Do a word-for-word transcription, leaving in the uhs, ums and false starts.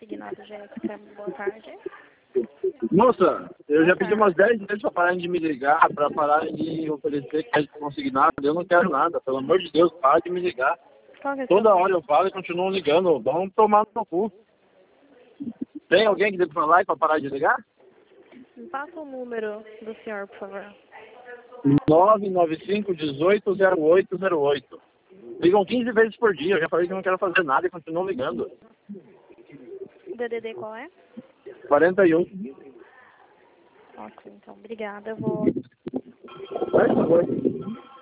consignado já é. Boa tarde. Moça, eu já pedi umas dez vezes pra pararem de me ligar, pra pararem de oferecer crédito consignado. Eu não quero nada, pelo amor de Deus, para de me ligar. Qual que é o Toda seu hora eu falo e continuam ligando. Vamos tomar no cu. Tem alguém que deve falar e pra parar de ligar? Me passa o número do senhor, por favor. nove nove cinco um oito zero oito zero oito. Ligam quinze vezes por dia. Eu já falei que não quero fazer nada e continuam ligando. O D D D qual é? quarenta e um. Ok, então, obrigada. Eu vou... Por favor.